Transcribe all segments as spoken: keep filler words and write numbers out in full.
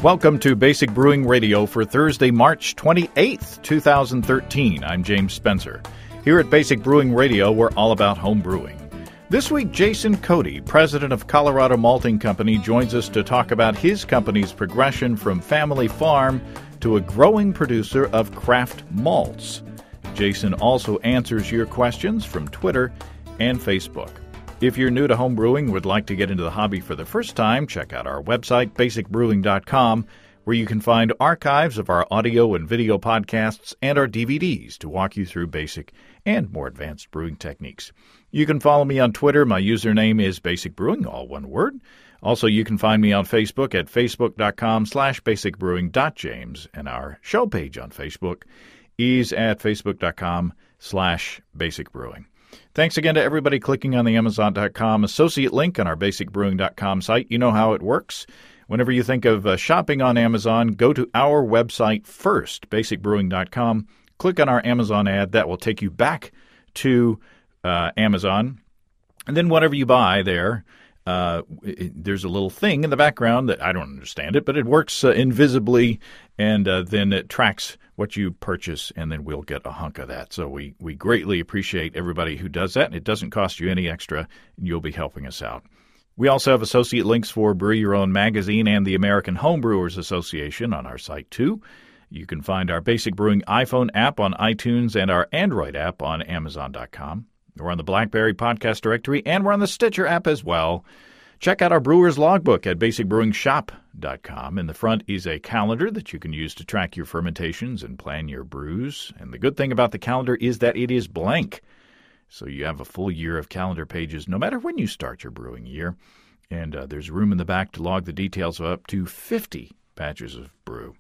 Welcome to Basic Brewing Radio for Thursday, March twenty-eighth, twenty thirteen. I'm James Spencer. Here at Basic Brewing Radio, we're all about home brewing. This week, Jason Cody, president of Colorado Malting Company, joins us to talk about his company's progression from family farm to a growing producer of craft malts. Jason also answers your questions from Twitter and Facebook. If you're new to home brewing and would like to get into the hobby for the first time, check out our website, basic brewing dot com, where you can find archives of our audio and video podcasts and our D V Ds to walk you through basic and more advanced brewing techniques. You can follow me on Twitter. My username is Basic Brewing, all one word. Also, you can find me on Facebook at facebook.com slash basicbrewing.james, and our show page on Facebook is at facebook.com slash basicbrewing. Thanks again to everybody clicking on the amazon dot com associate link on our basic brewing dot com site. You know how it works. Whenever you think of uh, shopping on Amazon, go to our website first, basic brewing dot com. Click on our Amazon ad. That will take you back to uh, Amazon. And then whatever you buy there, uh, it, there's a little thing in the background that I don't understand it, but it works uh, invisibly, and uh, then it tracks what you purchase, and then we'll get a hunk of that. So we, we greatly appreciate everybody who does that. It doesn't cost you any extra, and you'll be helping us out. We also have associate links for Brew Your Own magazine and the American Homebrewers Association on our site, too. You can find our Basic Brewing iPhone app on iTunes and our Android app on amazon dot com. We're on the BlackBerry Podcast Directory, and we're on the Stitcher app as well. Check out our Brewer's Logbook at basic brewing shop dot com. In the front is a calendar that you can use to track your fermentations and plan your brews. And the good thing about the calendar is that it is blank. So you have a full year of calendar pages no matter when you start your brewing year. And uh, there's room in the back to log the details of up to fifty batches of brew.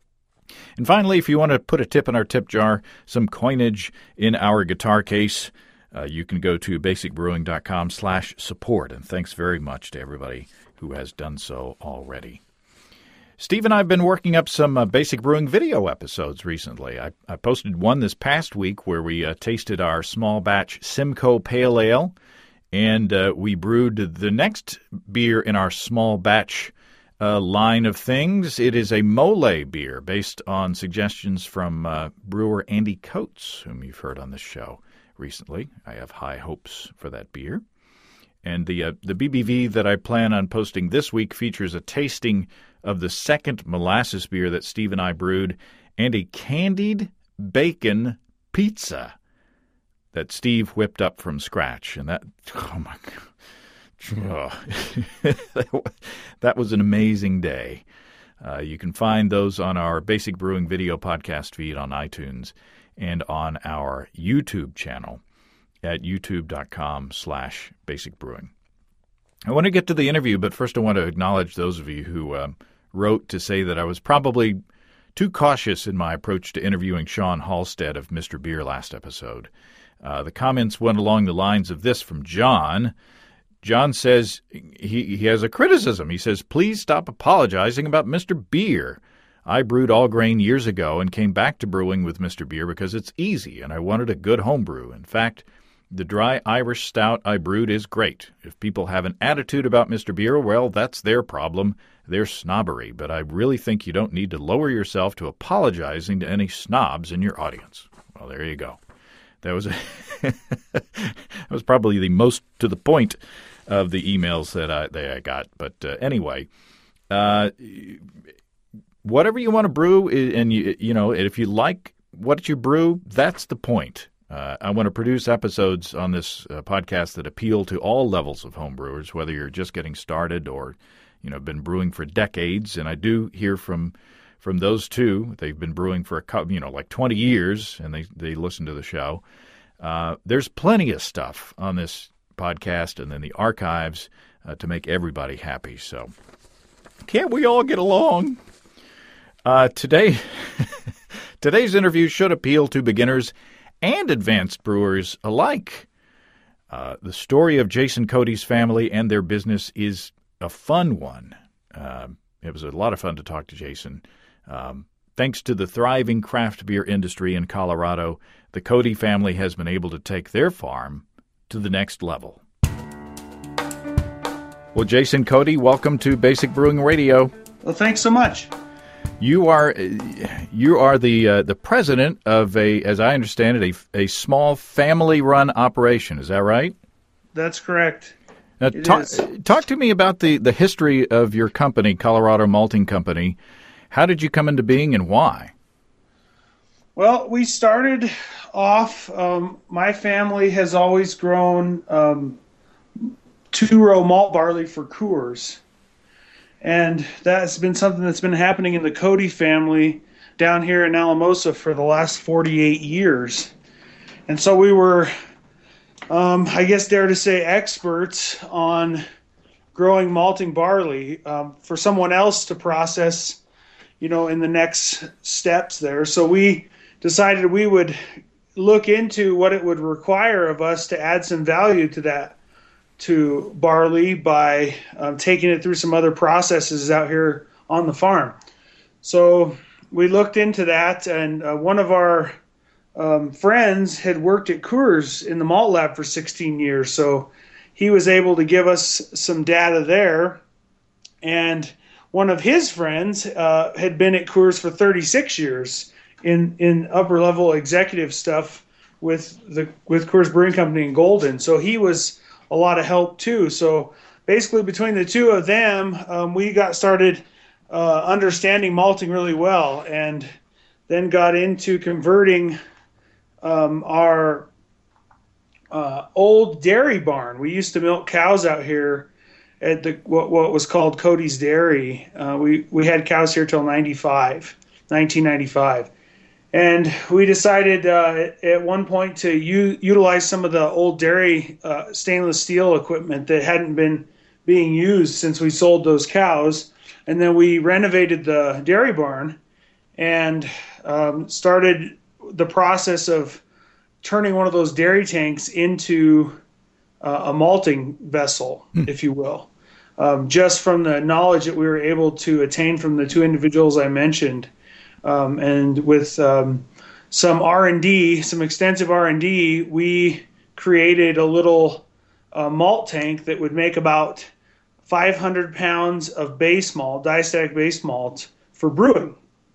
And finally, if you want to put a tip in our tip jar, some coinage in our guitar case, Uh, you can go to basicbrewing.com slash support, and thanks very much to everybody who has done so already. Steve and I have been working up some uh, Basic Brewing video episodes recently. I, I posted one this past week where we uh, tasted our small batch Simcoe Pale Ale, and uh, we brewed the next beer in our small batch uh, line of things. It is a mole beer based on suggestions from uh, brewer Andy Coates, whom you've heard on this show recently. I have high hopes for that beer. And the uh, the B B V that I plan on posting this week features a tasting of the second molasses beer that Steve and I brewed, and a candied bacon pizza that Steve whipped up from scratch. And that, oh my God, oh. That was an amazing day. Uh, you can find those on our Basic Brewing video podcast feed on iTunes and on our YouTube channel at youtube.com slash basicbrewing. I want to get to the interview, but first I want to acknowledge those of you who uh, wrote to say that I was probably too cautious in my approach to interviewing Sean Halstead of Mister Beer last episode. Uh, the comments went along the lines of this from John. John says he, he has a criticism. He says, please stop apologizing about Mister Beer. I brewed all grain years ago and came back to brewing with Mister Beer because it's easy and I wanted a good home brew. In fact, the dry Irish stout I brewed is great. If people have an attitude about Mister Beer, well, that's their problem, their snobbery. But I really think you don't need to lower yourself to apologizing to any snobs in your audience. Well, there you go. That was a that was probably the most to the point of the emails that I, that I got. But uh, anyway, uh whatever you want to brew, and you you know, if you like what you brew, that's the point. Uh, I want to produce episodes on this uh, podcast that appeal to all levels of home brewers, whether you're just getting started or, you know, been brewing for decades. And I do hear from from those two. They've been brewing for a couple, you know, like twenty years, and they they listen to the show. Uh, there's plenty of stuff on this podcast and then the archives uh, to make everybody happy. So, can't we all get along? Uh, today, today's interview should appeal to beginners and advanced brewers alike. Uh, the story of Jason Cody's family and their business is a fun one. Uh, it was a lot of fun to talk to Jason. Um, thanks to the thriving craft beer industry in Colorado, the Cody family has been able to take their farm to the next level. Well, Jason Cody, welcome to Basic Brewing Radio. Well, thanks so much. You are you are the uh, the president of a, as I understand it, a, a small family-run operation. Is that right? That's correct. Now, talk, talk to me about the, the history of your company, Colorado Malting Company. How did you come into being and why? Well, we started off, um, my family has always grown um, two-row malt barley for Coors. And that's been something that's been happening in the Cody family down here in Alamosa for the last forty-eight years. And so we were, um, I guess dare to say, experts on growing malting barley um, for someone else to process, you know, in the next steps there. So we decided we would look into what it would require of us to add some value to that, to barley by um, taking it through some other processes out here on the farm. So we looked into that, and uh, one of our um, friends had worked at Coors in the malt lab for sixteen years, so he was able to give us some data there. And one of his friends uh, had been at Coors for thirty-six years in, in upper-level executive stuff with the with Coors Brewing Company in Golden. So he was a lot of help too. So basically between the two of them, um, we got started uh, understanding malting really well, and then got into converting um, our uh, old dairy barn. We used to milk cows out here at the what, what was called Cody's Dairy. Uh, we, we had cows here till ninety-five, nineteen ninety-five. And we decided uh, at one point to u- utilize some of the old dairy uh, stainless steel equipment that hadn't been being used since we sold those cows. And then we renovated the dairy barn and um, started the process of turning one of those dairy tanks into uh, a malting vessel, hmm. if you will, um, just from the knowledge that we were able to attain from the two individuals I mentioned. Um, and with um, some R and D, some extensive R and D, we created a little uh, malt tank that would make about five hundred pounds of base malt, diastatic base malt, for brewing.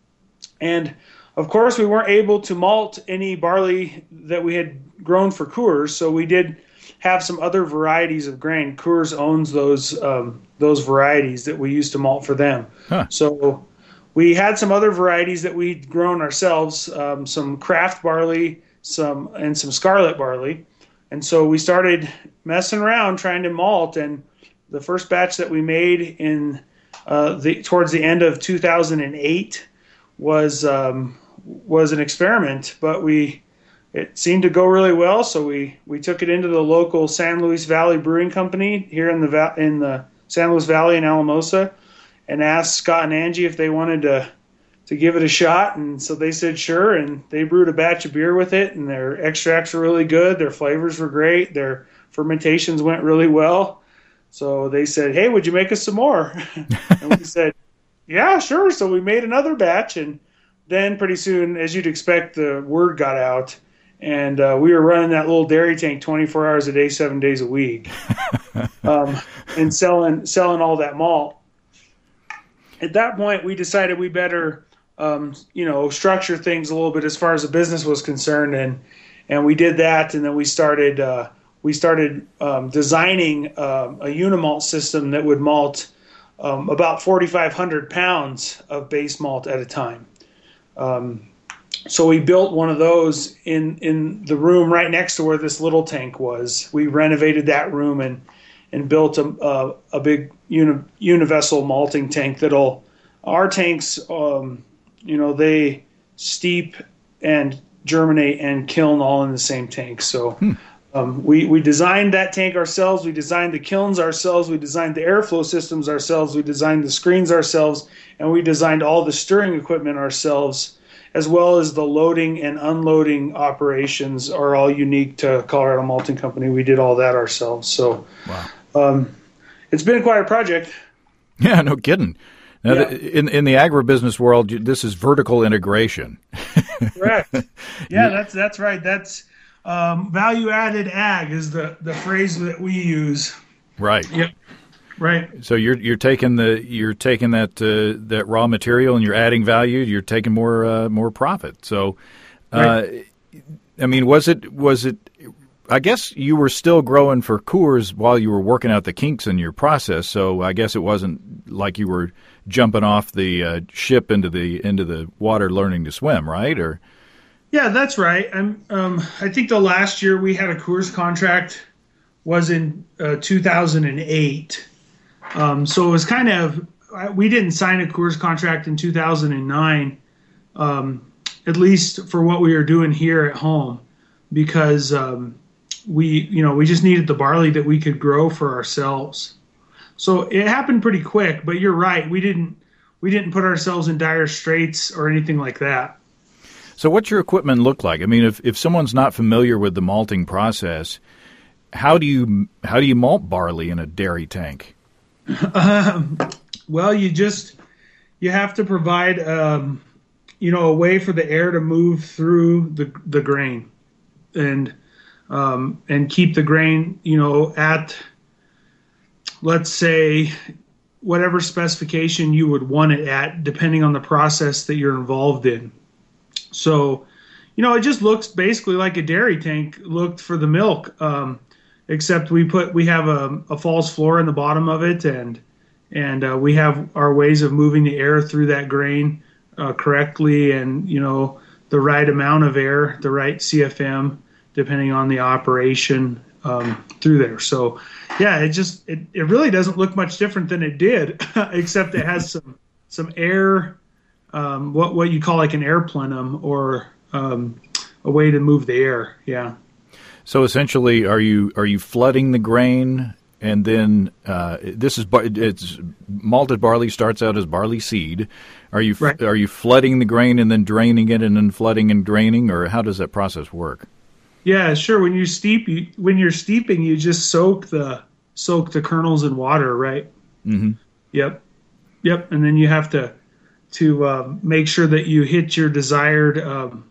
And, of course, we weren't able to malt any barley that we had grown for Coors, so we did have some other varieties of grain. Coors owns those um, those varieties that we used to malt for them. Huh. So we had some other varieties that we'd grown ourselves, um, some craft barley, some and some scarlet barley. And so we started messing around trying to malt. And the first batch that we made in uh, the towards the end of two thousand eight was um, was an experiment, but we it seemed to go really well. So we, we took it into the local San Luis Valley Brewing Company here in the in the San Luis Valley in Alamosa, and asked Scott and Angie if they wanted to to give it a shot. And so they said sure, and they brewed a batch of beer with it, and their extracts were really good, their flavors were great, their fermentations went really well. So they said, hey, would you make us some more? And we said, yeah, sure. So we made another batch, and then pretty soon, as you'd expect, the word got out, and uh, we were running that little dairy tank twenty-four hours a day, seven days a week, um, and selling selling all that malt. At that point, we decided we better, um, you know, structure things a little bit as far as the business was concerned, and and we did that, and then we started uh, we started um, designing um, a unimalt system that would malt um, about forty-five hundred pounds of base malt at a time. Um, so we built one of those in in the room right next to where this little tank was. We renovated that room and. and built a, a, a big uni, univessel malting tank that'll, our tanks, um, you know, they steep and germinate and kiln all in the same tank. So hmm. um, we, we designed that tank ourselves. We designed the kilns ourselves. We designed the airflow systems ourselves. We designed the screens ourselves. And we designed all the stirring equipment ourselves, as well as the loading and unloading operations are all unique to Colorado Malting Company. We did all that ourselves. So wow. Um, it's been quite a project. Yeah, no kidding. Now, yeah. the, in in the agribusiness world, this is vertical integration. Correct. Yeah, that's that's right. That's um, value-added ag is the, the phrase that we use. Right. Yep. Right. So you're you're taking the you're taking that uh, that raw material and you're adding value. You're taking more uh, more profit. So, uh, right. I mean, was it was it? I guess you were still growing for Coors while you were working out the kinks in your process. So I guess it wasn't like you were jumping off the uh, ship into the into the water learning to swim, right? Or yeah, that's right. I'm. Um, I think the last year we had a Coors contract was in uh, two thousand eight. Um, so it was kind of, we didn't sign a Coors contract in two thousand nine, um, at least for what we were doing here at home, because um, we, you know, we just needed the barley that we could grow for ourselves. So it happened pretty quick, but you're right. We didn't, we didn't put ourselves in dire straits or anything like that. So what's your equipment look like? I mean, if, if someone's not familiar with the malting process, how do you, how do you malt barley in a dairy tank? Um, well, you just you have to provide um, you know a way for the air to move through the the grain, and um, and keep the grain you know at, let's say, whatever specification you would want it at, depending on the process that you're involved in. So, you know, it just looks basically like a dairy tank looked for the milk. Um, Except we put we have a, a false floor in the bottom of it, and and uh, we have our ways of moving the air through that grain uh, correctly, and you know the right amount of air, the right C F M, depending on the operation um, through there. So yeah, it just it, it really doesn't look much different than it did, except it has some some air, um, what what you call like an air plenum or um, a way to move the air. Yeah. So essentially, are you are you flooding the grain, and then uh, this is it's malted barley starts out as barley seed. Are you right. are you flooding the grain and then draining it, and then flooding and draining, or how does that process work? Yeah, sure. When you steep, you, when you're steeping, you just soak the soak the kernels in water, right? Mm-hmm. Yep, yep. And then you have to to uh, make sure that you hit your desired um,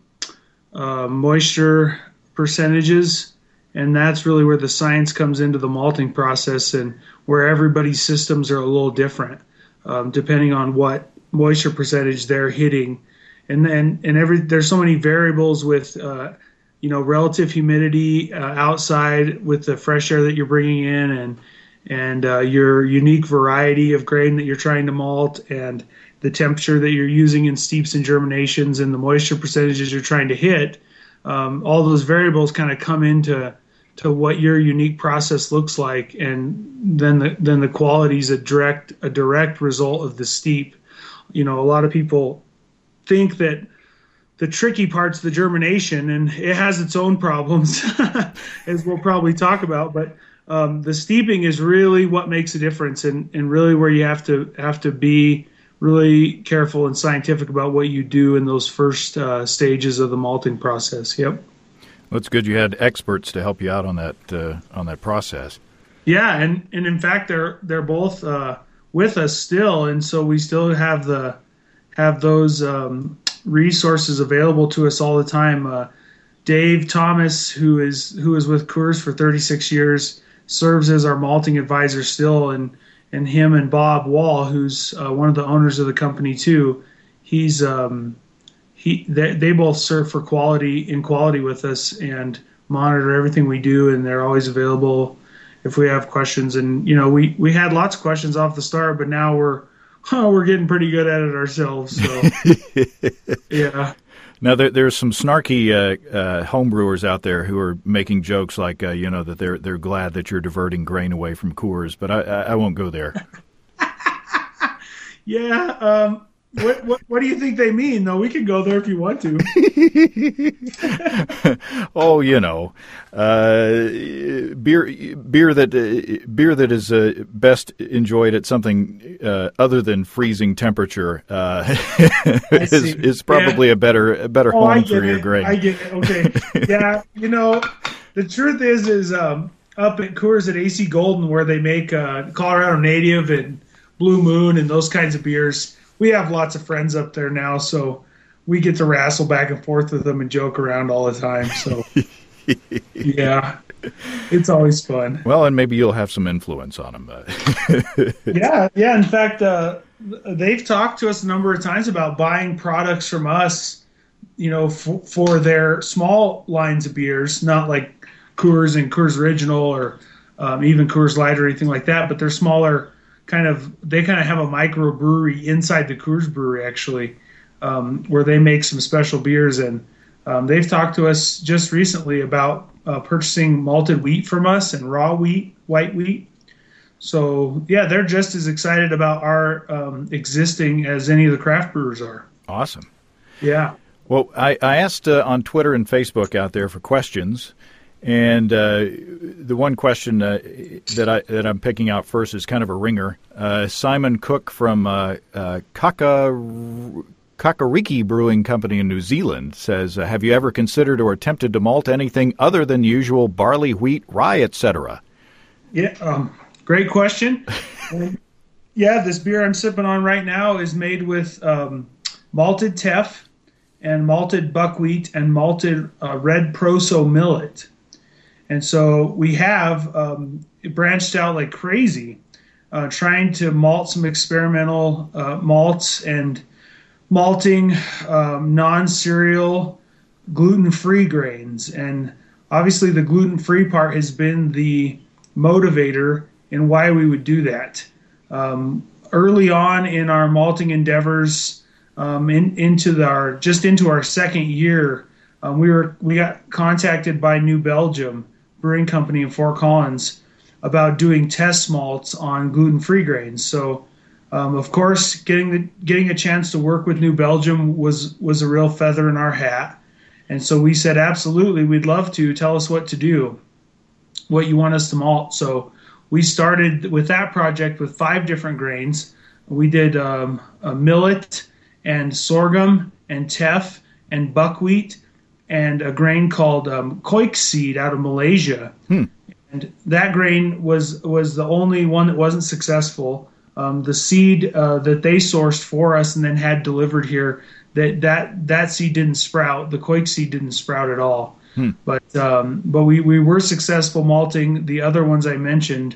uh, moisture percentages, and that's really where the science comes into the malting process, and where everybody's systems are a little different um, depending on what moisture percentage they're hitting, and then and every there's so many variables with uh, you know relative humidity uh, outside with the fresh air that you're bringing in, and and uh, your unique variety of grain that you're trying to malt, and the temperature that you're using in steeps and germinations, and the moisture percentages you're trying to hit. Um, all those variables kind of come into to what your unique process looks like, and then the then the quality is a direct a direct result of the steep. You know, a lot of people think that the tricky part's the germination, and it has its own problems, as we'll probably talk about. But um, the steeping is really what makes a difference, and, and really where you have to have to be really careful and scientific about what you do in those first uh, stages of the malting process. Yep. Well, it's good you had experts to help you out on that uh, on that process. Yeah, and, and in fact they're they're both uh, with us still, and so we still have the have those um, resources available to us all the time. Uh, Dave Thomas, who is who is with Coors for thirty-six years, serves as our malting advisor still, and and him and Bob Wall, who's uh, one of the owners of the company too, he's um, he they, they both serve for quality in quality with us and monitor everything we do, and they're always available if we have questions. And you know, we, we had lots of questions off the start, but now we're oh, we're getting pretty good at it ourselves. So yeah. Now, there, there's some snarky uh, uh, homebrewers out there who are making jokes like, uh, you know, that they're they're glad that you're diverting grain away from Coors, but I, I, I won't go there. yeah. Um, what, what what do you think they mean, though? We can go there if you want to. oh, you know, uh, beer beer that uh, beer that is uh, best enjoyed at something uh, other than freezing temperature uh, is is probably yeah. a better a better oh, home for it. your grain. I get it. Okay, yeah, you know, the truth is is um, up at Coors at A C Golden, where they make uh, Colorado Native and Blue Moon and those kinds of beers. We have lots of friends up there now, so we get to wrestle back and forth with them and joke around all the time. So, Yeah, it's always fun. Well, and maybe you'll have some influence on them. yeah, yeah. In fact, uh, they've talked to us a number of times about buying products from us, you know, f- for their small lines of beers, not like Coors and Coors Original or um, even Coors Light or anything like that, but they're smaller. Kind of, they kind of have a microbrewery inside the Coors brewery, actually, um, where they make some special beers. And um, they've talked to us just recently about uh, purchasing malted wheat from us and raw wheat, white wheat. So, yeah, they're just as excited about our um, existing as any of the craft brewers are. Awesome. Yeah. Well, I, I asked uh, on Twitter and Facebook out there for questions. And uh, the one question uh, that I that I'm picking out first is kind of a ringer. Uh, Simon Cook from uh, uh, Kaka, Kakariki Brewing Company in New Zealand says, uh, "Have you ever considered or attempted to malt anything other than usual barley, wheat, rye, et cetera?" Yeah, um, great question. Yeah, this beer I'm sipping on right now is made with um, malted teff and malted buckwheat and malted uh, red proso millet. And so we have um, branched out like crazy, uh, trying to malt some experimental uh, malts and malting um, non-cereal gluten-free grains. And obviously the gluten-free part has been the motivator in why we would do that. Um, early on in our malting endeavors, um, in, into the, our just into our second year, um, we were we got contacted by New Belgium Brewing Company in Fort Collins about doing test malts on gluten-free grains. So, um, of course, getting the getting a chance to work with New Belgium was was a real feather in our hat. And so we said, absolutely, we'd love to. Tell us what to do, what you want us to malt. So we started with that project with five different grains. We did um, a millet and sorghum and teff and buckwheat, and a grain called um, koik seed out of Malaysia. Hmm. And that grain was was the only one that wasn't successful. Um, the seed uh, that they sourced for us and then had delivered here, that that, that seed didn't sprout. The koik seed didn't sprout at all. Hmm. But um, but we, we were successful malting the other ones I mentioned.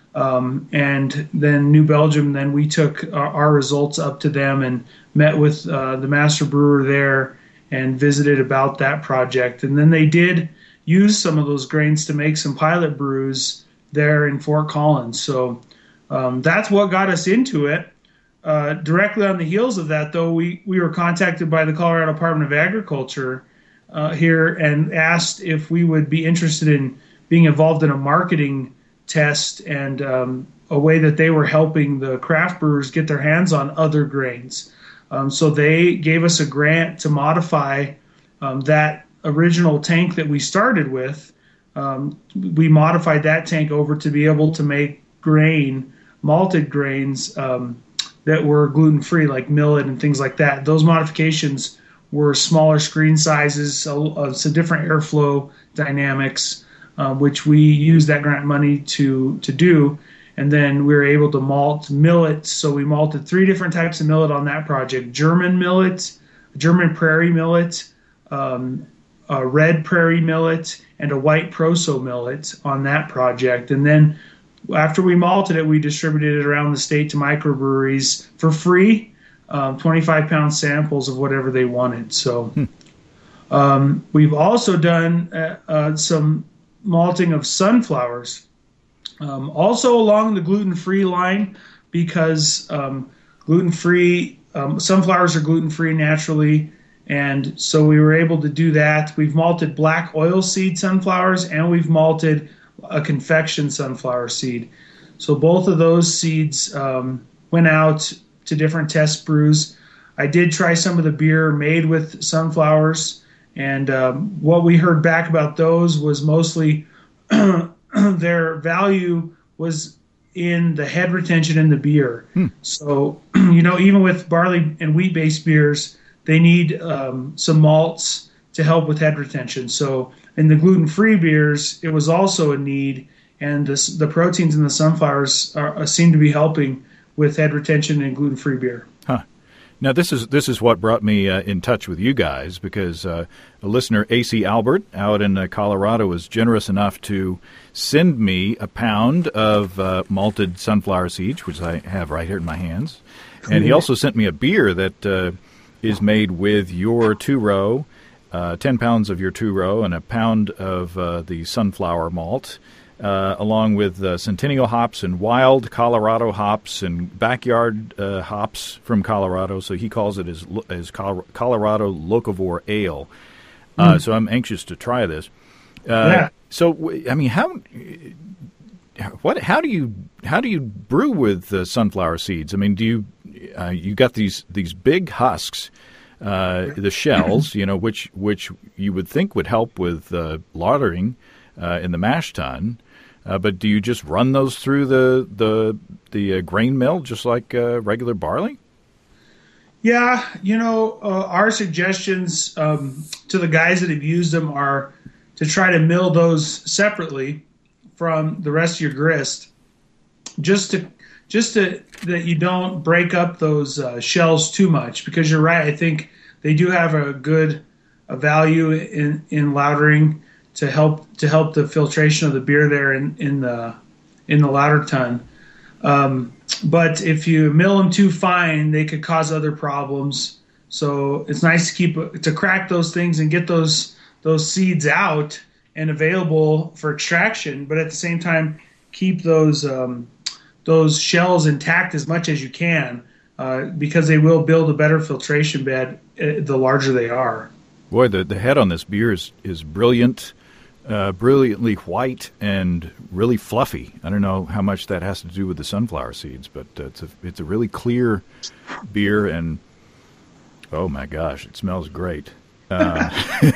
Um, and then New Belgium, then we took our, our results up to them and met with uh, the master brewer there and visited about that project. And then they did use some of those grains to make some pilot brews there in Fort Collins. So um, that's what got us into it. Uh, directly on the heels of that, though, we, we were contacted by the Colorado Department of Agriculture uh, here and asked if we would be interested in being involved in a marketing test and um, a way that they were helping the craft brewers get their hands on other grains. Um, so they gave us a grant to modify um, that original tank that we started with. Um, we modified that tank over to be able to make grain, malted grains um, that were gluten-free, like millet and things like that. Those modifications were smaller screen sizes, uh, some different airflow dynamics, uh, which we used that grant money to to do. And then we were able to malt millet. So we malted three different types of millet on that project: German millet, German prairie millet, um, a red prairie millet, and a white proso millet on that project. And then after we malted it, we distributed it around the state to microbreweries for free, um, twenty-five pound samples of whatever they wanted. So hmm. um, we've also done uh, uh, some malting of sunflowers. Um, also along the gluten-free line, because um, gluten-free, um, sunflowers are gluten-free naturally, and so we were able to do that. We've malted black oilseed sunflowers, and we've malted a confection sunflower seed. So both of those seeds um, went out to different test brews. I did try some of the beer made with sunflowers, and um, what we heard back about those was mostly their value was in the head retention in the beer. Hmm. So, you know, even with barley and wheat-based beers, they need um, some malts to help with head retention. So in the gluten-free beers, it was also a need, and this, the proteins in the sunflowers are, seem to be helping with head retention in gluten-free beer. Huh. Now, this is this is what brought me uh, in touch with you guys, because uh, a listener, A C Albert, out in uh, Colorado, was generous enough to send me a pound of uh, malted sunflower seeds, which I have right here in my hands. And he also sent me a beer that uh, is made with your two-row, uh, ten pounds of your two-row, and a pound of uh, the sunflower malt, uh, along with uh, Centennial hops and wild Colorado hops and backyard uh, hops from Colorado. So he calls it his, his Colorado Locavore Ale. Uh, mm. So I'm anxious to try this. Uh, yeah. So, I mean, how... What? How do you how do you brew with uh, sunflower seeds? I mean, do you uh, you got these these big husks, uh, the shells, you know, which which you would think would help with uh, lautering uh, in the mash tun, uh, but do you just run those through the the the uh, grain mill just like uh, regular barley? Yeah, you know, uh, our suggestions um, to the guys that have used them are to try to mill those separately from the rest of your grist, just to just to that you don't break up those uh, shells too much, because you're right. I think they do have a good a value in in lautering to help to help the filtration of the beer there in in the in the lauter tun. Um, but if you mill them too fine, they could cause other problems. So it's nice to keep to crack those things and get those those seeds out and available for extraction, but at the same time keep those um, those shells intact as much as you can, uh, because they will build a better filtration bed uh, the larger they are. Boy, the the head on this beer is is brilliant, uh, brilliantly white and really fluffy. I don't know how much that has to do with the sunflower seeds, but uh, it's a it's a really clear beer, and oh my gosh, it smells great. Uh,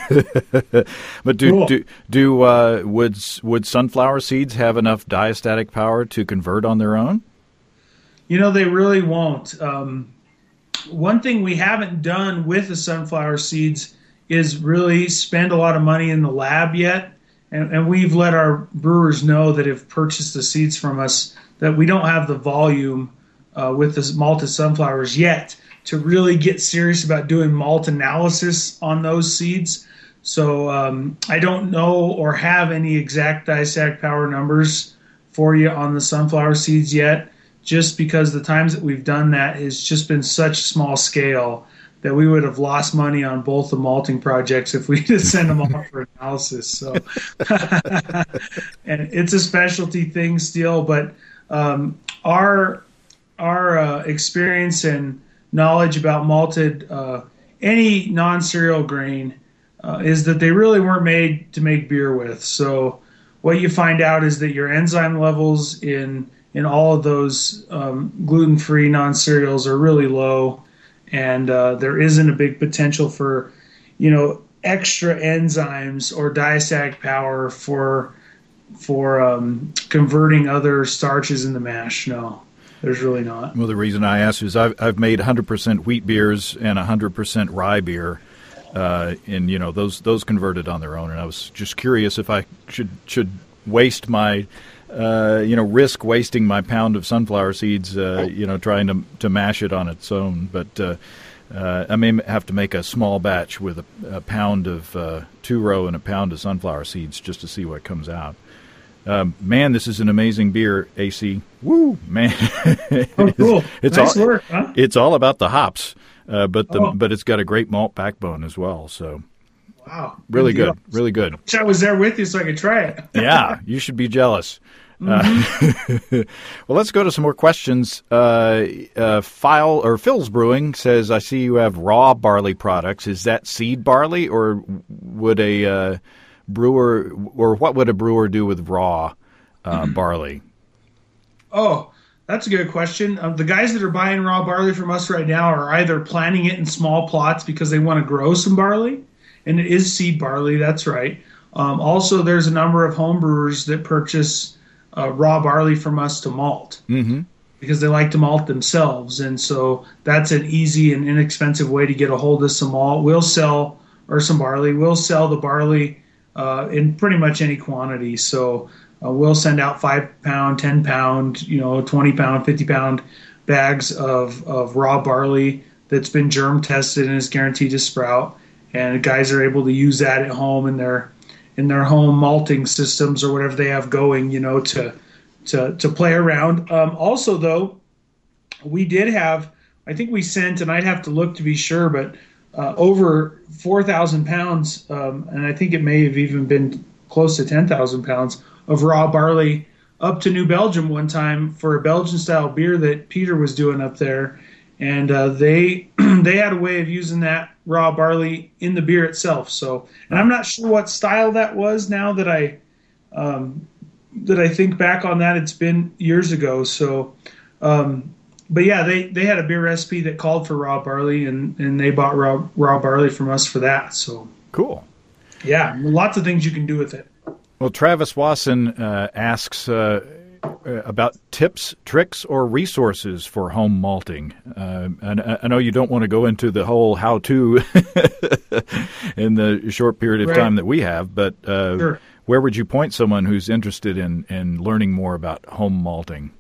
but do cool. do do uh, would would sunflower seeds have enough diastatic power to convert on their own? You know, they really won't. Um, one thing we haven't done with the sunflower seeds is really spend a lot of money in the lab yet, and, and we've let our brewers know that have purchased the seeds from us that we don't have the volume uh, with the malted sunflowers yet to really get serious about doing malt analysis on those seeds. So um, I don't know or have any exact diastatic power numbers for you on the sunflower seeds yet, just because the times that we've done that has just been such small scale that we would have lost money on both the malting projects if we just send them off for analysis. So, and it's a specialty thing still, but um, our our uh, experience and knowledge about malted uh, any non-cereal grain uh, is that they really weren't made to make beer with. So what you find out is that your enzyme levels in in all of those um, gluten-free non-cereals are really low, and uh, there isn't a big potential for, you know, extra enzymes or diastatic power for for um, converting other starches into mash. No. There's really not. Well, the reason I asked is I've, I've made one hundred percent wheat beers and one hundred percent rye beer, uh, and, you know, those those converted on their own. And I was just curious if I should should waste my, uh, you know, risk wasting my pound of sunflower seeds, uh, you know, trying to to mash it on its own. But uh, uh, I may have to make a small batch with a, a pound of uh, two-row and a pound of sunflower seeds just to see what comes out. Um, man, this is an amazing beer, A C. Woo, man! Oh, cool. it's nice all, work, huh? It's all about the hops, uh, but the oh. but it's got a great malt backbone as well. So, wow, really good, good really good. I wish I was there with you so I could try it. Yeah, you should be jealous. Mm-hmm. Uh, well, let's go to some more questions. Uh, uh, File or Phil's Brewing says, "I see you have raw barley products. Is that seed barley, or would a uh, brewer, or what would a brewer do with raw uh, barley?" Oh, that's a good question. Um, the guys that are buying raw barley from us right now are either planting it in small plots because they want to grow some barley, and it is seed barley, that's right. Um, also, there's a number of home brewers that purchase uh, raw barley from us to malt mm-hmm. because they like to malt themselves, and so that's an easy and inexpensive way to get a hold of some malt. We'll sell, or some barley, we'll sell the barley uh, in pretty much any quantity, so Uh, we'll send out five pound, ten pound, you know, twenty pound, fifty pound bags of, of raw barley that's been germ tested and is guaranteed to sprout. And guys are able to use that at home in their in their home malting systems or whatever they have going, you know, to to to play around. Um, also, though, we did have, I think we sent, and I'd have to look to be sure, but uh, over four thousand pounds, um, and I think it may have even been close to ten thousand pounds of raw barley up to New Belgium one time for a Belgian-style beer that Peter was doing up there. And uh, they they had a way of using that raw barley in the beer itself. So, and I'm not sure what style that was now that I um, that I think back on that. It's been years ago. So, um, but yeah, they, they had a beer recipe that called for raw barley, and, and they bought raw raw barley from us for that. So cool. Yeah, lots of things you can do with it. Well, Travis Wasson uh, asks uh, about tips, tricks, or resources for home malting. Uh, and I know you don't want to go into the whole how-to in the short period of right. time that we have, but uh, sure. where would you point someone who's interested in, in learning more about home malting?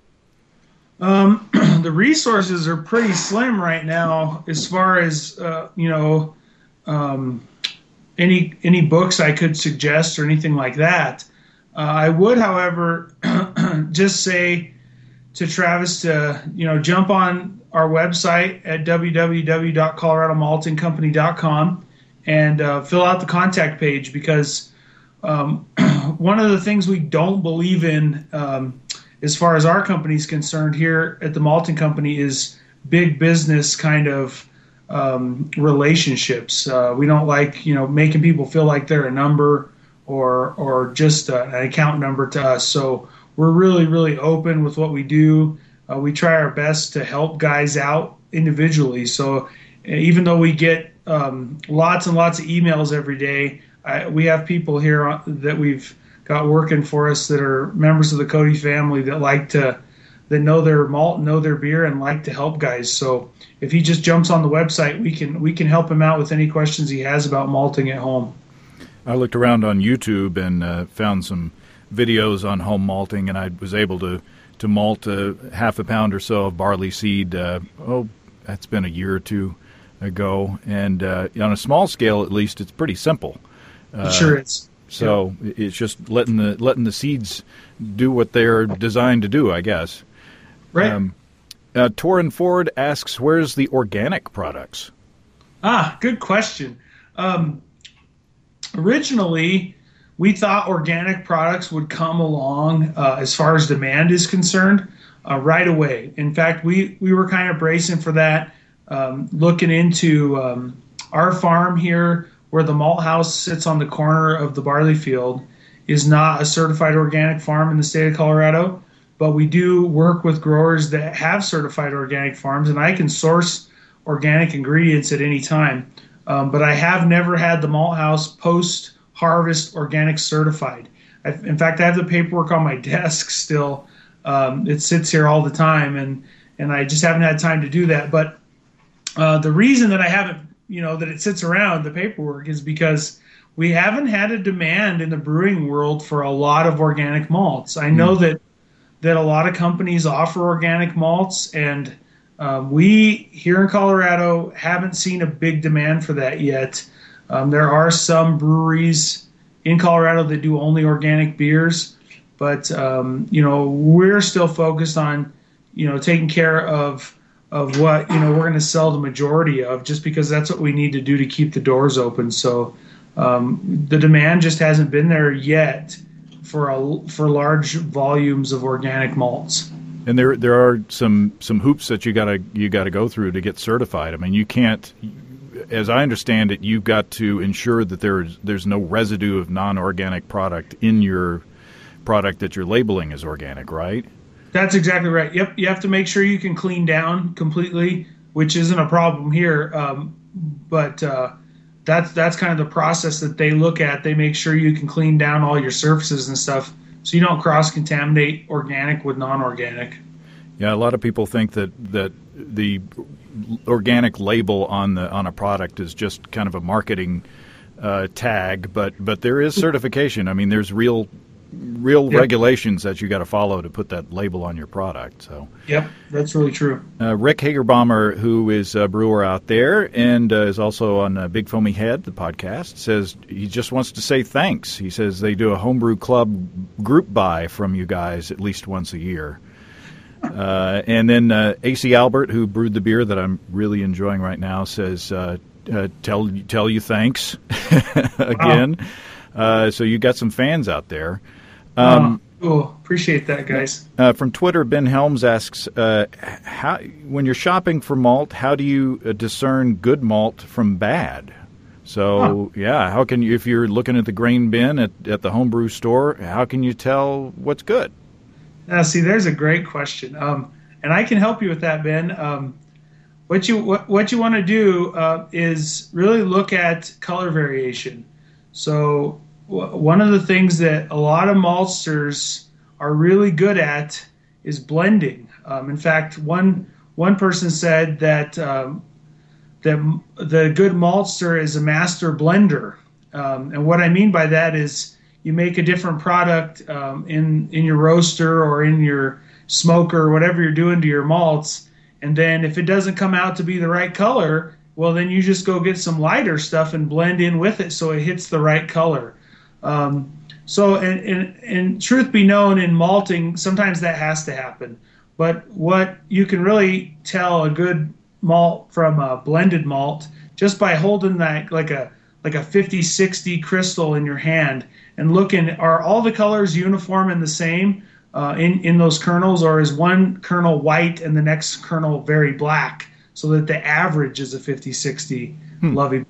Um, the resources are pretty slim right now as far as, uh, you know, um, any any books I could suggest or anything like that. Uh, I would, however, just say to Travis to, you know, jump on our website at w w w dot colorado malting company dot com and uh, fill out the contact page, because um, one of the things we don't believe in um, as far as our company is concerned here at the Malting Company is big business kind of um, relationships. Uh, we don't like, you know, making people feel like they're a number or or just uh, an account number to us. So we're really, really open with what we do. Uh, we try our best to help guys out individually. So even though we get um, lots and lots of emails every day, I, we have people here that we've got working for us that are members of the Cody family that like to, that know their malt, know their beer, and like to help guys. So if he just jumps on the website, we can we can help him out with any questions he has about malting at home. I looked around on YouTube and uh, found some videos on home malting, and I was able to, to malt a half a pound or so of barley seed. Uh, oh, that's been a year or two ago. And uh, on a small scale, at least, it's pretty simple. Uh, it sure is. So yeah. It's just letting the letting the seeds do what they're designed to do, I guess. Right. Um, uh, Torin Ford asks, where's the organic products? Ah, good question. Um, originally, we thought organic products would come along uh, as far as demand is concerned uh, right away. In fact, we, we were kind of bracing for that, um, looking into um, our farm here where the malt house sits on the corner of the barley field is not a certified organic farm in the state of Colorado, but we do work with growers that have certified organic farms, and I can source organic ingredients at any time. Um, but I have never had the malt house post-harvest organic certified. I've, in fact, I have the paperwork on my desk still. Um, it sits here all the time, and, and I just haven't had time to do that. But uh, the reason that I haven't, you know, that it sits around, the paperwork, is because we haven't had a demand in the brewing world for a lot of organic malts. I know mm. that that a lot of companies offer organic malts, and um, we here in Colorado haven't seen a big demand for that yet. Um, there are some breweries in Colorado that do only organic beers, but um, you know, we're still focused on, you know, taking care of of what, you know, we're going to sell the majority of, just because that's what we need to do to keep the doors open. So um, the demand just hasn't been there yet for a, for large volumes of organic malts. And there there are some, some hoops that you gotta you gotta go through to get certified. I mean, you can't, as I understand it, you've got to ensure that there's there's no residue of non-organic product in your product that you're labeling as organic, right? That's exactly right. Yep, you have to make sure you can clean down completely, which isn't a problem here. Um, but uh, that's that's kind of the process that they look at. They make sure you can clean down all your surfaces and stuff, so you don't cross-contaminate organic with non-organic. Yeah, a lot of people think that, that the organic label on the on a product is just kind of a marketing uh, tag, but but there is certification. I mean, there's real real yep. regulations that you got to follow to put that label on your product. So, yep, that's really true. Uh, Rick Hagerbomber, who is a brewer out there and uh, is also on uh, Big Foamy Head, the podcast, says he just wants to say thanks. He says they do a homebrew club group buy from you guys at least once a year. Uh, and then uh, A C Albert, who brewed the beer that I'm really enjoying right now, says uh, uh, tell tell you thanks again. Wow. Uh, so you got some fans out there. Um, oh, cool. Appreciate that, guys. Uh, from Twitter, Ben Helms asks, uh, how, when you're shopping for malt, how do you uh, discern good malt from bad? So, huh. yeah, how can you, if you're looking at the grain bin at, at the homebrew store, how can you tell what's good? Now, see, there's a great question, um, and I can help you with that, Ben. Um, what you what, what you want to do uh, is really look at color variation. So w- one of the things that a lot of maltsters are really good at is blending. Um, in fact, one one person said that um, that the good maltster is a master blender, um, and what I mean by that is you make a different product um, in in your roaster or in your smoker or whatever you're doing to your malts, and then if it doesn't come out to be the right color, well, then you just go get some lighter stuff and blend in with it so it hits the right color. Um, so, and, and, and truth be known, in malting, sometimes that has to happen. But what you can really tell a good malt from a blended malt just by holding that like a like a fifty sixty crystal in your hand and looking, are all the colors uniform and the same uh, in, in those kernels, or is one kernel white and the next kernel very black, so that the average is a fifty sixty hmm. Lovey blend.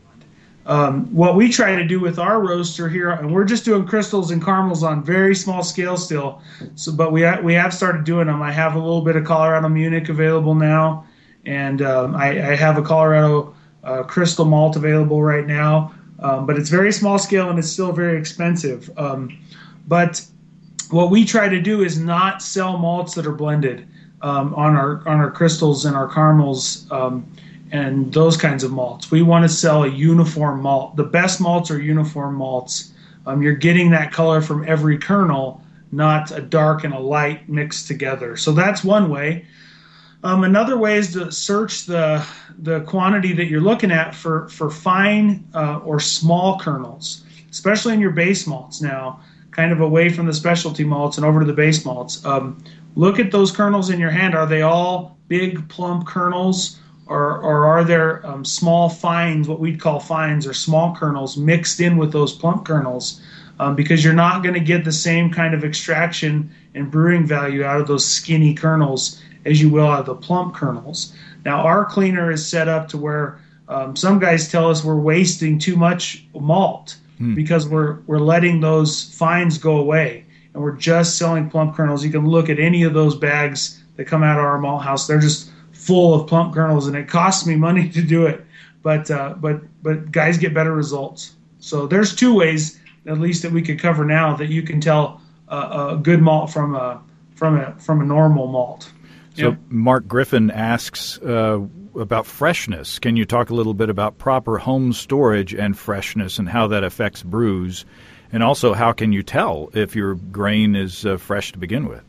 Um, what we try to do with our roaster here, and we're just doing crystals and caramels on very small scale still, so but we, ha- we have started doing them. I have a little bit of Colorado Munich available now, and um, I, I have a Colorado uh, crystal malt available right now. Um, but it's very small scale and it's still very expensive. Um, but what we try to do is not sell malts that are blended um, on our on our crystals and our caramels um, and those kinds of malts. We want to sell a uniform malt. The best malts are uniform malts. Um, you're getting that color from every kernel, not a dark and a light mixed together. So that's one way. Um, another way is to search the the quantity that you're looking at for, for fine uh, or small kernels, especially in your base malts now, kind of away from the specialty malts and over to the base malts. Um, look at those kernels in your hand. Are they all big, plump kernels, or, or are there um, small fines, what we'd call fines, or small kernels mixed in with those plump kernels? Um, because you're not going to get the same kind of extraction and brewing value out of those skinny kernels as you will out of the plump kernels. Now, our cleaner is set up to where um, some guys tell us we're wasting too much malt hmm. because we're we're letting those fines go away, and we're just selling plump kernels. You can look at any of those bags that come out of our malt house; they're just full of plump kernels, and it costs me money to do it. But uh, but but guys get better results. So there's two ways, at least, that we could cover now that you can tell uh, a good malt from a from a from a normal malt. So yep. Mark Griffin asks uh, about freshness. Can you talk a little bit about proper home storage and freshness and how that affects brews? And also, how can you tell if your grain is uh, fresh to begin with?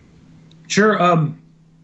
Sure. Um,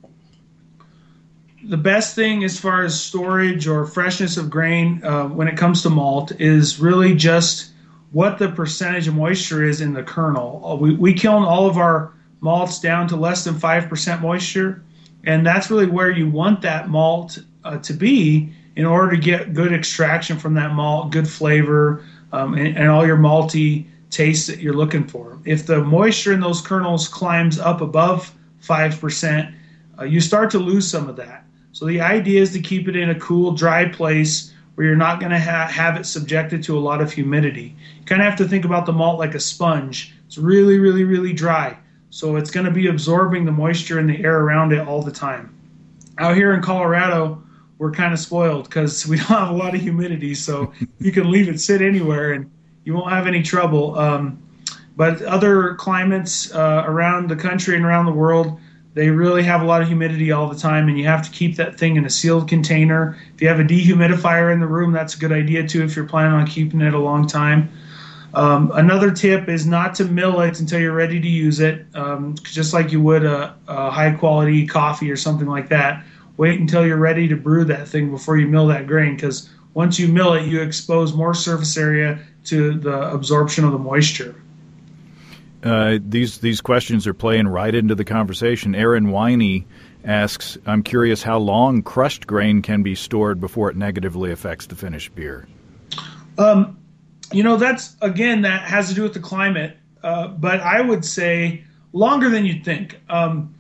the best thing as far as storage or freshness of grain uh, when it comes to malt is really just what the percentage of moisture is in the kernel. We, we kiln all of our malts down to less than five percent moisture. And that's really where you want that malt uh, to be in order to get good extraction from that malt, good flavor, um, and, and all your malty tastes that you're looking for. If the moisture in those kernels climbs up above five percent, uh, you start to lose some of that. So the idea is to keep it in a cool, dry place where you're not going to ha- have it subjected to a lot of humidity. You kind of have to think about the malt like a sponge. It's really, really, really dry. So it's going to be absorbing the moisture and the air around it all the time. Out here in Colorado, we're kind of spoiled because we don't have a lot of humidity, so you can leave it sit anywhere and you won't have any trouble. Um, but other climates uh, around the country and around the world, they really have a lot of humidity all the time, and you have to keep that thing in a sealed container. If you have a dehumidifier in the room, that's a good idea too if you're planning on keeping it a long time. Um, another tip is not to mill it until you're ready to use it, um, just like you would a, a high-quality coffee or something like that. Wait until you're ready to brew that thing before you mill that grain, because once you mill it, you expose more surface area to the absorption of the moisture. Uh, these these questions are playing right into the conversation. Aaron Winey asks, I'm curious how long crushed grain can be stored before it negatively affects the finished beer. Um, you know, that's, again, that has to do with the climate, uh, but I would say longer than you'd think. Um,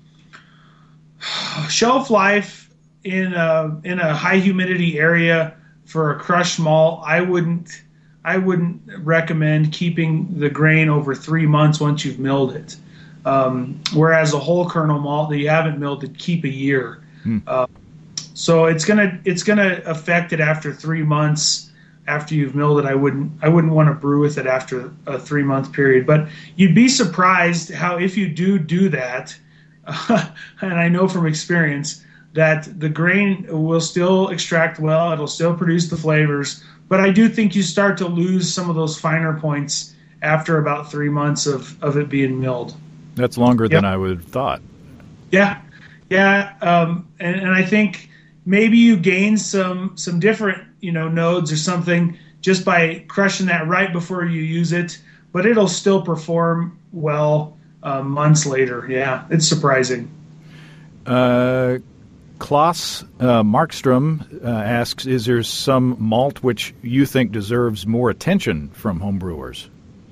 shelf life in a, in a high humidity area for a crushed malt, I wouldn't I wouldn't recommend keeping the grain over three months once you've milled it. Um, whereas a whole kernel malt that you haven't milled would keep a year. Hmm. Uh, so it's gonna it's gonna affect it after three months after you've milled it. I wouldn't I wouldn't want to brew with it after a three month period. But you'd be surprised how if you do do that, uh, and I know from experience that the grain will still extract well. It'll still produce the flavors. But I do think you start to lose some of those finer points after about three months of, of it being milled. That's longer yep. than I would have thought. Yeah, yeah, um, and, and I think maybe you gain some some different you know nodes or something just by crushing that right before you use it, but it'll still perform well uh, months later. Yeah, it's surprising. Uh. Klaus uh, Markstrom uh, asks, is there some malt which you think deserves more attention from homebrewers?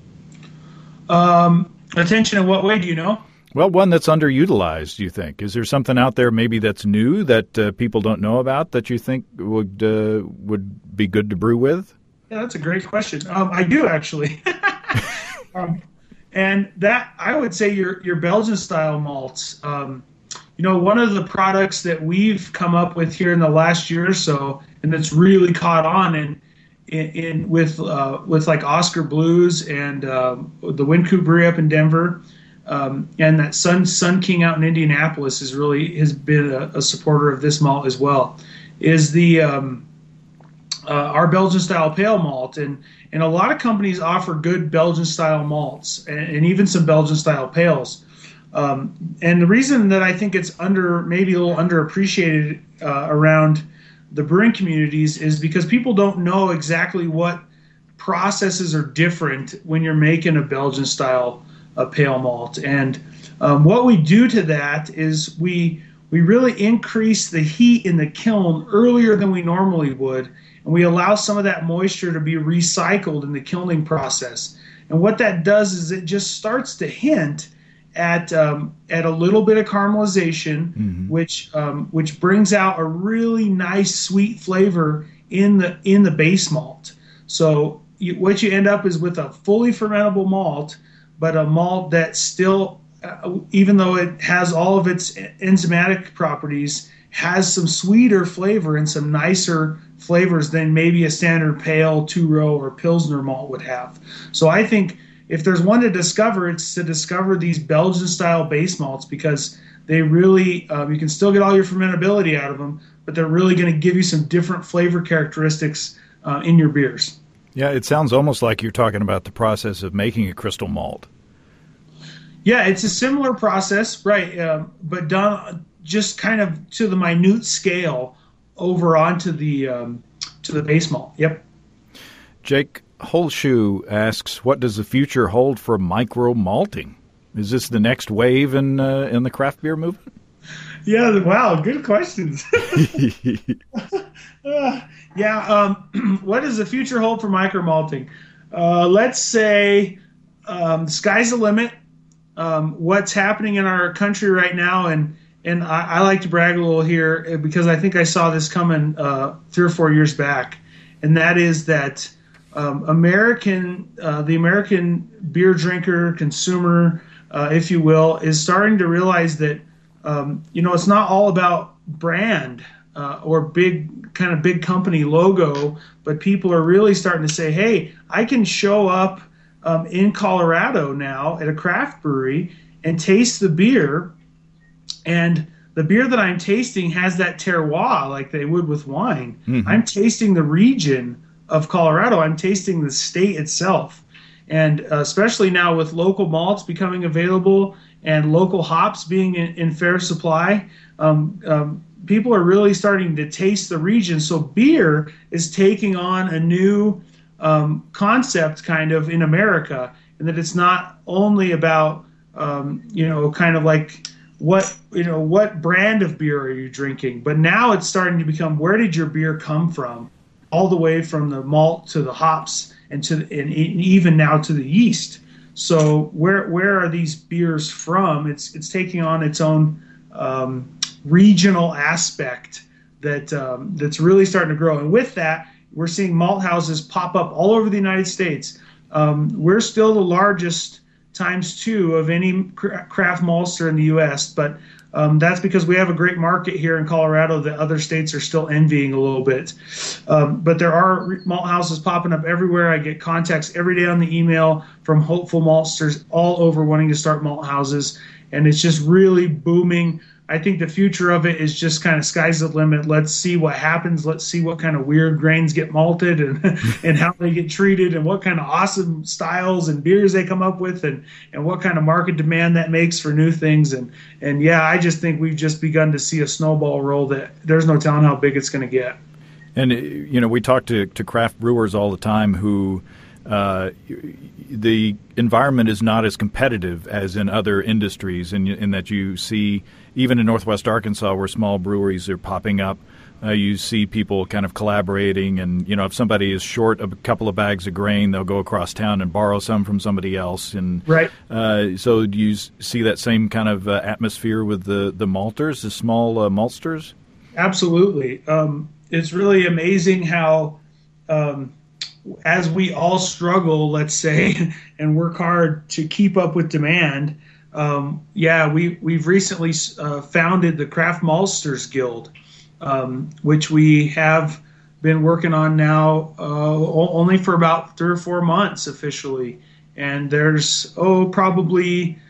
Um, attention in what way, do you know? Well, one that's underutilized, you think. Is there something out there maybe that's new that uh, people don't know about that you think would uh, would be good to brew with? Yeah, that's a great question. Um, I do, actually. um, and that, I would say your, your Belgian-style malts. Um, You know, one of the products that we've come up with here in the last year or so, and that's really caught on in, in, in with uh, with like Oscar Blues and um, the Wynkoop Brewery up in Denver, um, and that Sun Sun King out in Indianapolis is really has been a, a supporter of this malt as well. Is the um, uh, our Belgian style pale malt, and and a lot of companies offer good Belgian style malts and, and even some Belgian style pales. Um, and the reason that I think it's under maybe a little underappreciated uh, around the brewing communities is because people don't know exactly what processes are different when you're making a Belgian style uh, pale malt. And um, what we do to that is we we really increase the heat in the kiln earlier than we normally would, and we allow some of that moisture to be recycled in the kilning process. And what that does is it just starts to hint at um, at a little bit of caramelization, mm-hmm. which um, which brings out a really nice sweet flavor in the in the base malt. So you, what you end up is with a fully fermentable malt, but a malt that still, uh, even though it has all of its enzymatic properties, has some sweeter flavor and some nicer flavors than maybe a standard pale, two-row, or Pilsner malt would have. So I think if there's one to discover, it's to discover these Belgian-style base malts, because they really, uh, you can still get all your fermentability out of them, but they're really going to give you some different flavor characteristics uh, in your beers. Yeah, it sounds almost like you're talking about the process of making a crystal malt. Yeah, it's a similar process, right, um, but done just kind of to the minute scale over onto the um, to the base malt. Yep. Jake Holshoe asks, what does the future hold for micro malting? Is this the next wave in uh, in the craft beer movement? Yeah, wow, good questions. uh, yeah, um, what does the future hold for micro malting? Uh, let's say um, the sky's the limit. Um, what's happening in our country right now, and and I, I like to brag a little here because I think I saw this coming uh, three or four years back, and that is that Um, American, uh, the American beer drinker, consumer, uh, if you will, is starting to realize that, um, you know, it's not all about brand uh, or big kind of big company logo, but people are really starting to say, hey, I can show up um, in Colorado now at a craft brewery and taste the beer, and the beer that I'm tasting has that terroir like they would with wine. Mm-hmm. I'm tasting the region of Colorado. I'm tasting the state itself. And uh, especially now with local malts becoming available and local hops being in, in fair supply, um, um, people are really starting to taste the region. So beer is taking on a new um, concept kind of in America, and that it's not only about, um, you know, kind of like what, you know, what brand of beer are you drinking? But now it's starting to become, where did your beer come from? All the way from the malt to the hops and to the, and even now to the yeast. So where where are these beers from? It's it's taking on its own um, regional aspect that um, that's really starting to grow. And with that, we're seeing malt houses pop up all over the United States. Um, we're still the largest times two of any craft maltster in the U S, but um, that's because we have a great market here in Colorado that other states are still envying a little bit. Um, but there are malt houses popping up everywhere. I get contacts every day on the email from hopeful maltsters all over wanting to start malt houses, and it's just really booming. I think the future of it is just kind of sky's the limit. Let's see what happens. Let's see what kind of weird grains get malted and and how they get treated and what kind of awesome styles and beers they come up with and, and what kind of market demand that makes for new things. And, and yeah, I just think we've just begun to see a snowball roll that there's no telling how big it's going to get. And, you know, we talk to, to craft brewers all the time who uh, the environment is not as competitive as in other industries, in, in that you see – even in Northwest Arkansas, where small breweries are popping up, uh, you see people kind of collaborating. And, you know, if somebody is short of a couple of bags of grain, they'll go across town and borrow some from somebody else. And right. Uh, so do you see that same kind of uh, atmosphere with the, the malters, the small uh, maltsters? Absolutely. Um, it's really amazing how um, as we all struggle, let's say, and work hard to keep up with demand, Um, yeah, we, we've recently uh, founded the Craft Maltsters Guild, um, which we have been working on now uh, only for about three or four months officially. And there's, oh, probably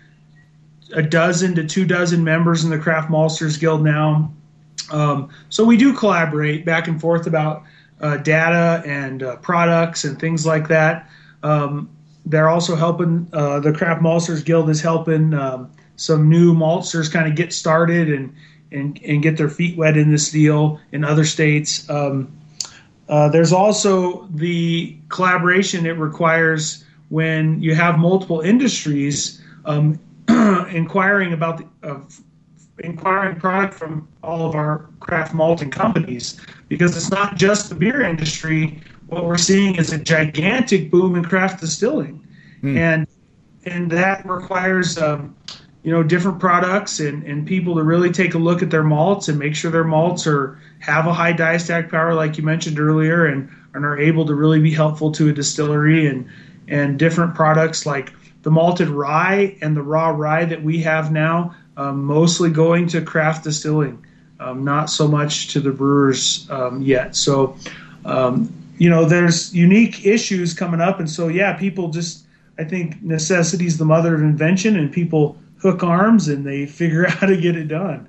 a dozen to two dozen members in the Craft Maltsters Guild now. Um, so we do collaborate back and forth about uh, data and uh, products and things like that. Um, They're also helping, uh, the Craft Maltsters Guild is helping um, some new maltsters kind of get started and, and, and get their feet wet in this deal in other states. Um, uh, there's also the collaboration it requires when you have multiple industries um, inquiring about the, uh, inquiring product from all of our craft malting companies, because it's not just the beer industry. What we're seeing is a gigantic boom in craft distilling, mm. and and that requires um, you know different products and, and people to really take a look at their malts and make sure their malts are have a high diastatic power, like you mentioned earlier, and, and are able to really be helpful to a distillery, and and different products like the malted rye and the raw rye that we have now, um, mostly going to craft distilling, um, not so much to the brewers um, yet. So. Um, You know, there's unique issues coming up. And so, yeah, people just, I think necessity is the mother of invention, and people hook arms and they figure out how to get it done.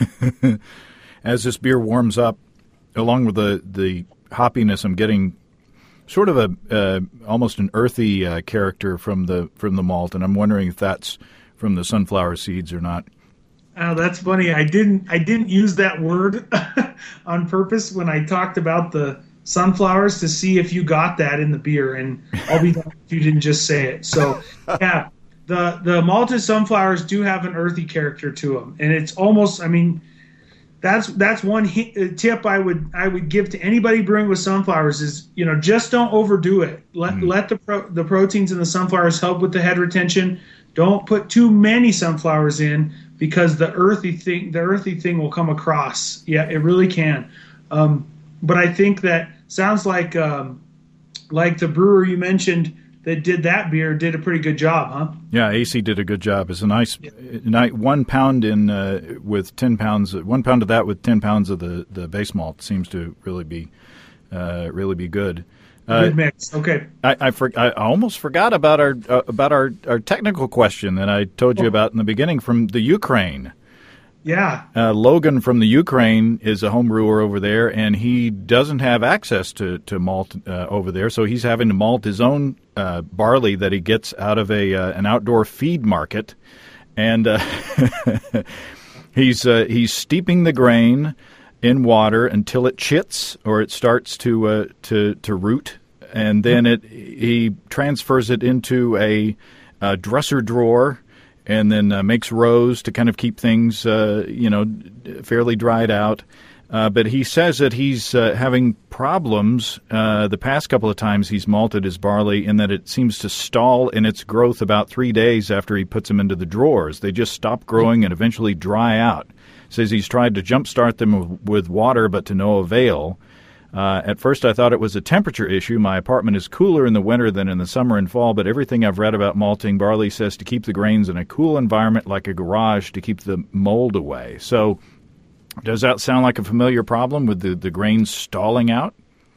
As this beer warms up, along with the, the hoppiness, I'm getting sort of a uh, almost an earthy uh, character from the from the malt, and I'm wondering if that's from the sunflower seeds or not. Oh, that's funny. I didn't I didn't use that word on purpose when I talked about the sunflowers to see if you got that in the beer, and I'll be damned if you didn't just say it. So, yeah, the the malted sunflowers do have an earthy character to them, and it's almost, I mean, that's that's one hit, tip I would I would give to anybody brewing with sunflowers is, you know, just don't overdo it. Let mm. let the pro, the proteins in the sunflowers help with the head retention. Don't put too many sunflowers in, because the earthy thing the earthy thing will come across. Yeah, it really can. Um, but I think that sounds like um, like the brewer you mentioned that did that beer did a pretty good job, huh? Yeah, A C did a good job. It's a nice, yeah. one pound in uh, with ten pounds. One pound of that with ten pounds of the, the base malt seems to really be uh, really be good. Uh, good mix. Okay. I I, for, I almost forgot about our uh, about our, our technical question that I told you oh. about in the beginning from the Ukraine. Yeah. Uh, Logan from the Ukraine is a home brewer over there, and he doesn't have access to, to malt uh, over there, so he's having to malt his own uh, barley that he gets out of a uh, an outdoor feed market. And uh, he's uh, he's steeping the grain in water until it chits or it starts to uh, to to root, and then it he transfers it into a, a dresser drawer, and then uh, makes rows to kind of keep things, uh, you know, fairly dried out. Uh, but he says that he's uh, having problems uh, the past couple of times he's malted his barley in that it seems to stall in its growth about three days after he puts them into the drawers. They just stop growing and eventually dry out. Says he's tried to jumpstart them with water, but to no avail. Uh, at first, I thought it was a temperature issue. My apartment is cooler in the winter than in the summer and fall, but everything I've read about malting barley says to keep the grains in a cool environment like a garage to keep the mold away. So does that sound like a familiar problem with the, the grains stalling out?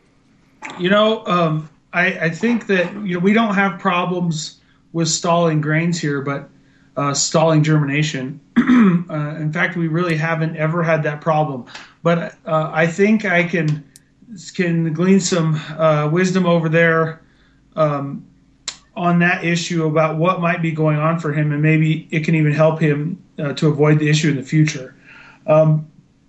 You know, um, I, I think that you know we don't have problems with stalling grains here, but uh, stalling germination. uh, in fact, we really haven't ever had that problem. But uh, I think I can... can glean some uh, wisdom over there um, on that issue about what might be going on for him, and maybe it can even help him uh, to avoid the issue in the future. Um,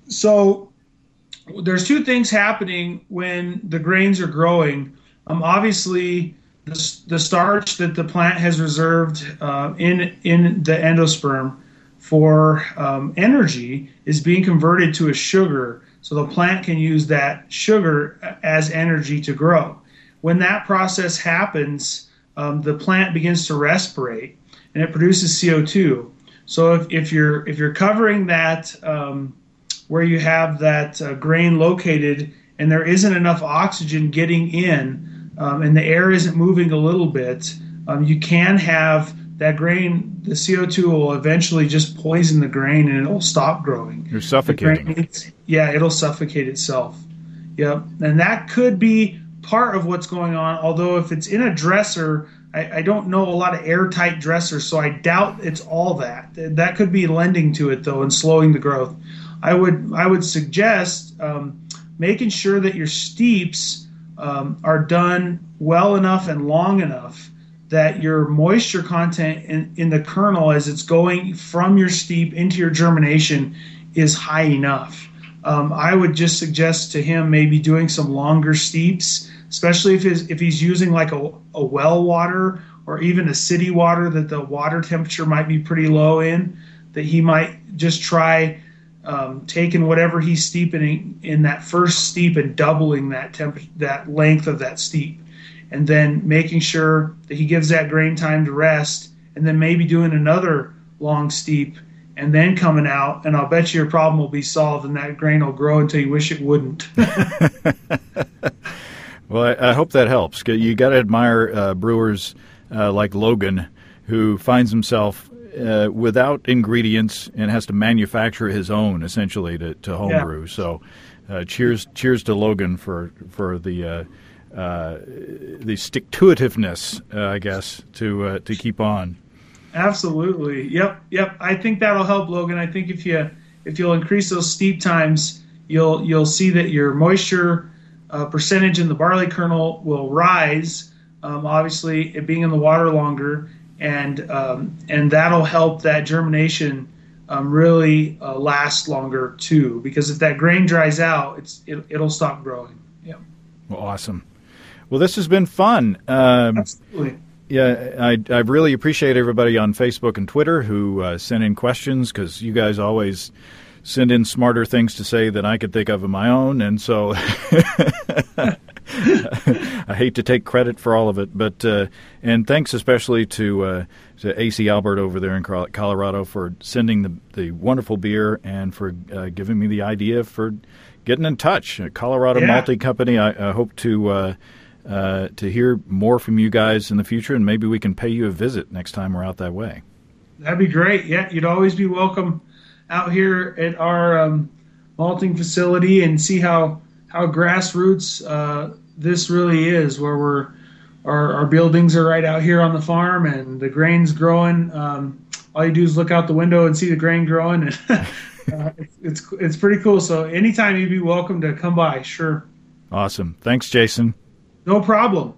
so there's two things happening when the grains are growing. Um, obviously, the, the starch that the plant has reserved uh, in, in the endosperm for um, energy is being converted to a sugar, so the plant can use that sugar as energy to grow. When that process happens, um, the plant begins to respirate, and it produces C O two. So if, if you're if you're covering that um, where you have that uh, grain located, and there isn't enough oxygen getting in, um, and the air isn't moving a little bit, um, you can have that grain, the C O two will eventually just poison the grain and it'll stop growing. You're suffocating. Grain, yeah, it'll suffocate itself. Yep. And that could be part of what's going on, although if it's in a dresser, I, I don't know a lot of airtight dressers, so I doubt it's all that. That could be lending to it, though, and slowing the growth. I would I would suggest um, making sure that your steeps um, are done well enough and long enough that your moisture content in, in the kernel as it's going from your steep into your germination is high enough. Um, I would just suggest to him maybe doing some longer steeps, especially if his, if he's using like a, a well water or even a city water that the water temperature might be pretty low in, that he might just try um, taking whatever he's steeping in that first steep and doubling that temp- that length of that steep. And then making sure that he gives that grain time to rest, and then maybe doing another long steep, and then coming out, and I'll bet you your problem will be solved, and that grain will grow until you wish it wouldn't. Well, I, I hope that helps. You got to admire uh, brewers uh, like Logan, who finds himself uh, without ingredients and has to manufacture his own, essentially, to, to homebrew. Yeah. So, uh, cheers, cheers to Logan for for the. Uh, Uh, the stick-to-itiveness, uh, I guess, to uh, to keep on. Absolutely. Yep, yep. I think that'll help, Logan. I think if you if you'll increase those steep times, you'll you'll see that your moisture uh, percentage in the barley kernel will rise. Um, obviously, it being in the water longer, and um, and that'll help that germination um, really uh, last longer too. Because if that grain dries out, it's it, it'll stop growing. Yeah. Well, awesome. Well, this has been fun. Um, Absolutely. Yeah, I, I really appreciate everybody on Facebook and Twitter who uh, sent in questions, because you guys always send in smarter things to say than I could think of on my own. And so I hate to take credit for all of it. But uh, and thanks especially to, uh, to A C Albert over there in Colorado for sending the, the wonderful beer and for uh, giving me the idea for getting in touch. Colorado yeah. Malting Company, I, I hope to uh, uh, to hear more from you guys in the future, and maybe we can pay you a visit next time we're out that way. That'd be great. Yeah, you'd always be welcome out here at our um, malting facility and see how how grassroots uh, this really is, where we're our, our buildings are right out here on the farm and the grain's growing. Um, all you do is look out the window and see the grain growing. And uh, it's, it's it's pretty cool. So anytime you'd be welcome to come by. Sure. Awesome. Thanks, Jason. No problem.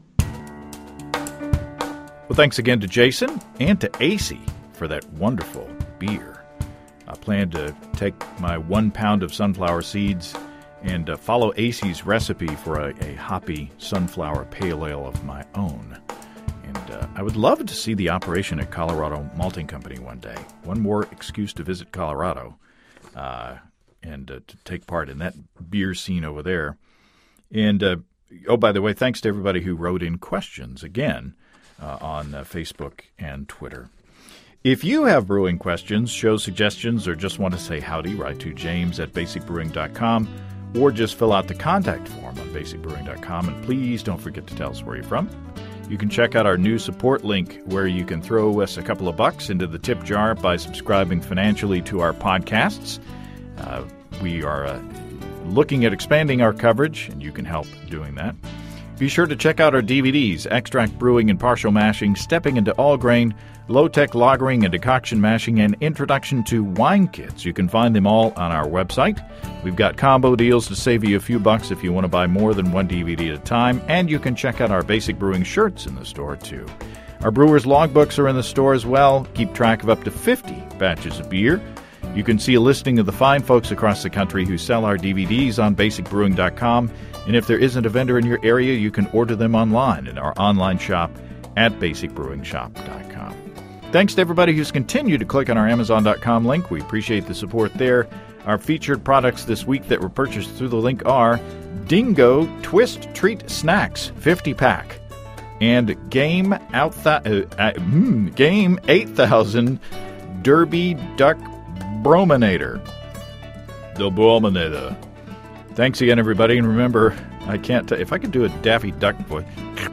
Well, thanks again to Jason and to A C for that wonderful beer. I plan to take my one pound of sunflower seeds and uh, follow A C's recipe for a, a hoppy sunflower pale ale of my own. And uh, I would love to see the operation at Colorado Malting Company one day. One more excuse to visit Colorado uh, and uh, to take part in that beer scene over there. And, uh, oh, by the way, thanks to everybody who wrote in questions again uh, on uh, Facebook and Twitter. If you have brewing questions, show suggestions, or just want to say howdy, write to James at basic brewing dot com or just fill out the contact form on basic brewing dot com. And please don't forget to tell us where you're from. You can check out our new support link where you can throw us a couple of bucks into the tip jar by subscribing financially to our podcasts. Uh, we are uh, looking at expanding our coverage, and you can help doing that. Be sure to check out our D V Ds, Extract Brewing and Partial Mashing, Stepping into All Grain, Low-Tech Lagering and Decoction Mashing, and Introduction to Wine Kits. You can find them all on our website. We've got combo deals to save you a few bucks if you want to buy more than one D V D at a time, and you can check out our Basic Brewing shirts in the store, too. Our Brewers Logbooks are in the store as well. Keep track of up to fifty batches of beer. You can see a listing of the fine folks across the country who sell our D V Ds on basic brewing dot com, and if there isn't a vendor in your area, you can order them online in our online shop at basic brewing shop dot com. Thanks to everybody who's continued to click on our amazon dot com link. We appreciate the support there. Our featured products this week that were purchased through the link are Dingo Twist Treat Snacks fifty pack and Game out th- uh, uh, mm, Game eight thousand Derby Duck Brominator. The Brominator. Thanks again, everybody. And remember, I can't, t- if I could do a Daffy Duck voice,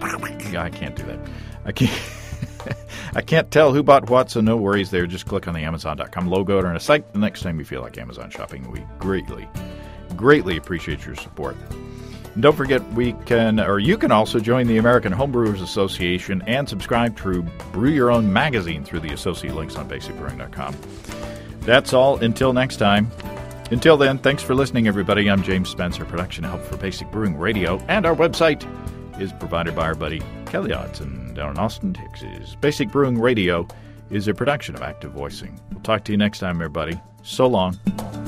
I can't do that. I can't. I can't tell who bought what, so no worries there. Just click on the amazon dot com logo on a site the next time you feel like Amazon shopping. We greatly, greatly appreciate your support. And don't forget, we can, or you can also join the American Homebrewers Association and subscribe to Brew Your Own magazine through the associate links on basic brewing dot com. That's all until next time. Until then, thanks for listening, everybody. I'm James Spencer. Production help for Basic Brewing Radio, and our website is provided by our buddy Kelly Odson down in Austin, Texas. Basic Brewing Radio is a production of Active Voicing. We'll talk to you next time, everybody. So long.